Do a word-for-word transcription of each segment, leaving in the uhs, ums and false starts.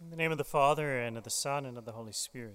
In the name of the Father, and of the Son, and of the Holy Spirit.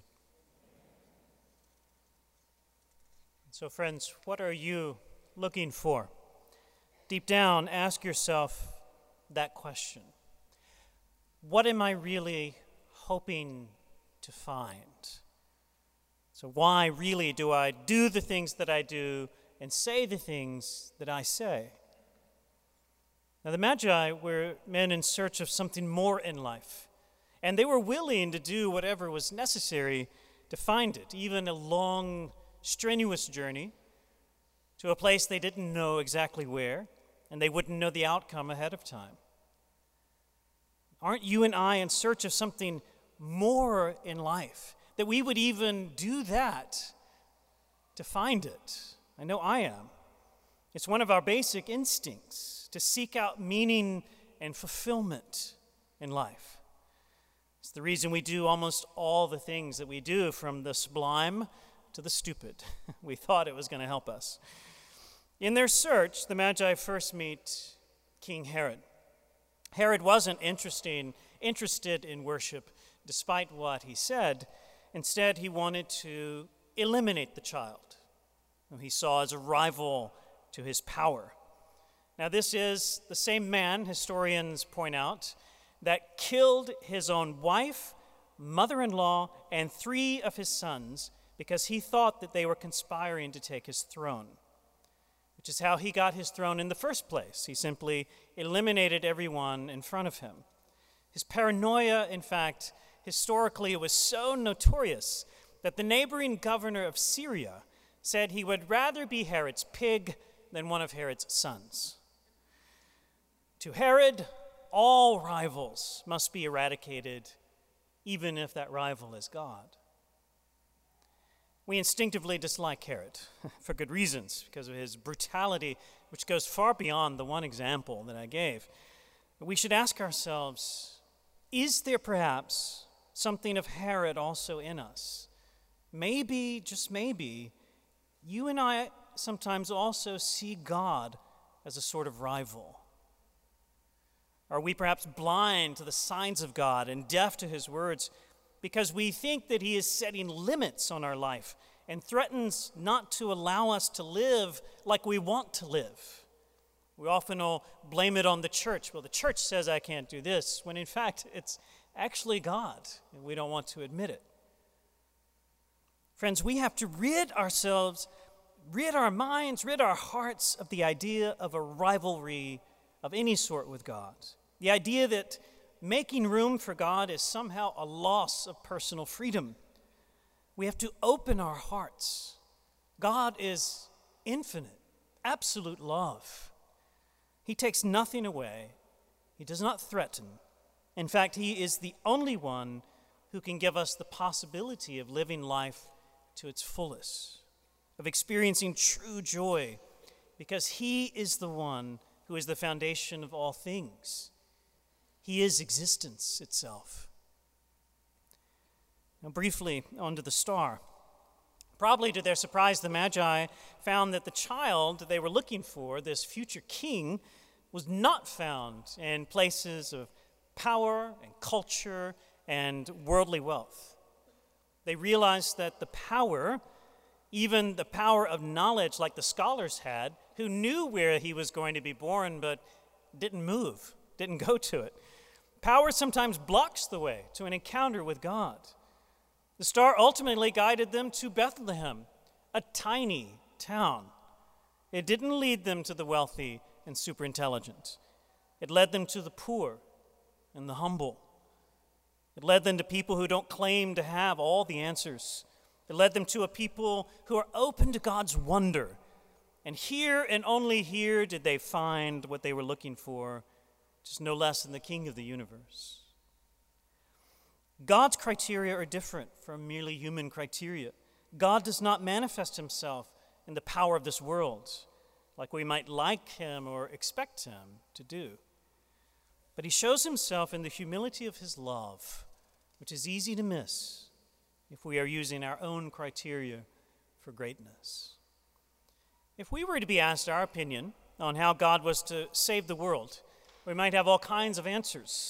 So, friends, what are you looking for? Deep down, ask yourself that question. What am I really hoping to find? So why really do I do the things that I do and say the things that I say? Now, the Magi were men in search of something more in life, and they were willing to do whatever was necessary to find it, even a long, strenuous journey to a place they didn't know exactly where, and they wouldn't know the outcome ahead of time. Aren't you and I in search of something more in life, that we would even do that to find it? I know I am. It's one of our basic instincts to seek out meaning and fulfillment in life. It's the reason we do almost all the things that we do, from the sublime to the stupid. We thought it was going to help us. In their search, the Magi first meet King Herod. Herod wasn't interesting, interested in worship, despite what he said. Instead, he wanted to eliminate the child, whom he saw as a rival to his power. Now, this is the same man, historians point out, that killed his own wife, mother-in-law, and three of his sons because he thought that they were conspiring to take his throne, which is how he got his throne in the first place. He simply eliminated everyone in front of him. His paranoia, in fact, historically was so notorious that the neighboring governor of Syria said he would rather be Herod's pig than one of Herod's sons. To Herod, all rivals must be eradicated, even if that rival is God. We instinctively dislike Herod, for good reasons, because of his brutality, which goes far beyond the one example that I gave. But we should ask ourselves, is there perhaps something of Herod also in us? Maybe, just maybe, you and I sometimes also see God as a sort of rival. Are we perhaps blind to the signs of God and deaf to his words because we think that he is setting limits on our life and threatens not to allow us to live like we want to live? We often will blame it on the church. Well, the church says I can't do this, when in fact it's actually God, and we don't want to admit it. Friends, we have to rid ourselves, rid our minds, rid our hearts of the idea of a rivalry of any sort with God. The idea that making room for God is somehow a loss of personal freedom. We have to open our hearts. God is infinite, absolute love. He takes nothing away. He does not threaten. In fact, he is the only one who can give us the possibility of living life to its fullest, of experiencing true joy, because he is the one who is the foundation of all things. He is existence itself. Now, briefly, onto the star. Probably to their surprise, the Magi found that the child they were looking for, this future king, was not found in places of power and culture and worldly wealth. They realized that the power, even the power of knowledge like the scholars had, who knew where he was going to be born but didn't move, didn't go to it. Power sometimes blocks the way to an encounter with God. The star ultimately guided them to Bethlehem, a tiny town. It didn't lead them to the wealthy and super intelligent. It led them to the poor and the humble. It led them to people who don't claim to have all the answers. It led them to a people who are open to God's wonder. And here and only here did they find what they were looking for, just no less than the King of the universe. God's criteria are different from merely human criteria. God does not manifest himself in the power of this world, like we might like him or expect him to do. But he shows himself in the humility of his love, which is easy to miss if we are using our own criteria for greatness. If we were to be asked our opinion on how God was to save the world, we might have all kinds of answers.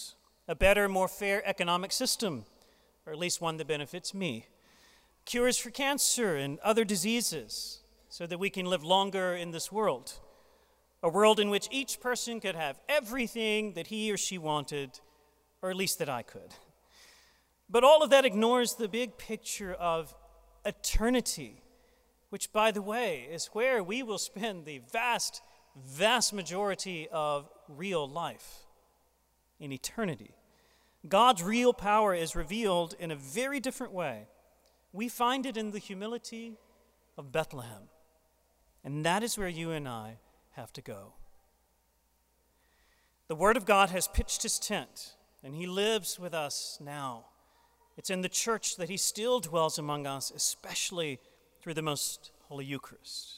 a better, more fair economic system, or at least one that benefits me, cures for cancer and other diseases so that we can live longer in this world, a world in which each person could have everything that he or she wanted, or at least that I could. But all of that ignores the big picture of eternity, which, by the way, is where we will spend the vast, vast majority of real life, in eternity. God's real power is revealed in a very different way. We find it in the humility of Bethlehem, and that is where you and I have to go. The Word of God has pitched his tent, and he lives with us now. It's in the church that he still dwells among us, especially through the most Holy Eucharist.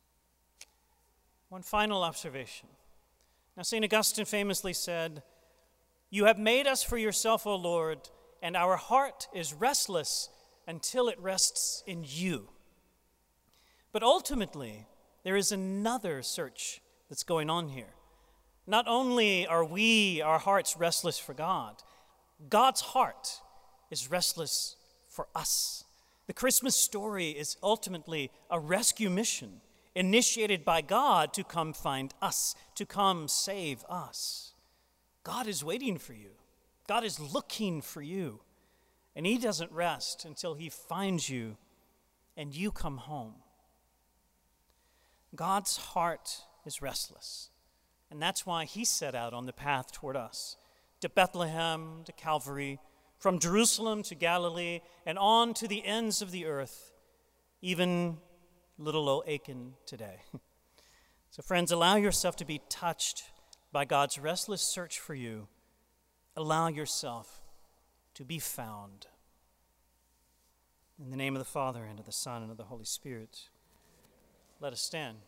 One final observation. Now, Saint Augustine famously said, "You have made us for yourself, O Lord, and our heart is restless until it rests in you." But ultimately, there is another search that's going on here. Not only are we, our hearts, restless for God, God's heart is restless for us. The Christmas story is ultimately a rescue mission initiated by God to come find us, to come save us. God is waiting for you. God is looking for you. And he doesn't rest until he finds you and you come home. God's heart is restless. And that's why he set out on the path toward us, to Bethlehem, to Calvary, from Jerusalem to Galilee, and on to the ends of the earth, even little old Aiken today. So friends, allow yourself to be touched by God's restless search for you. Allow yourself to be found. In the name of the Father, and of the Son, and of the Holy Spirit, let us stand.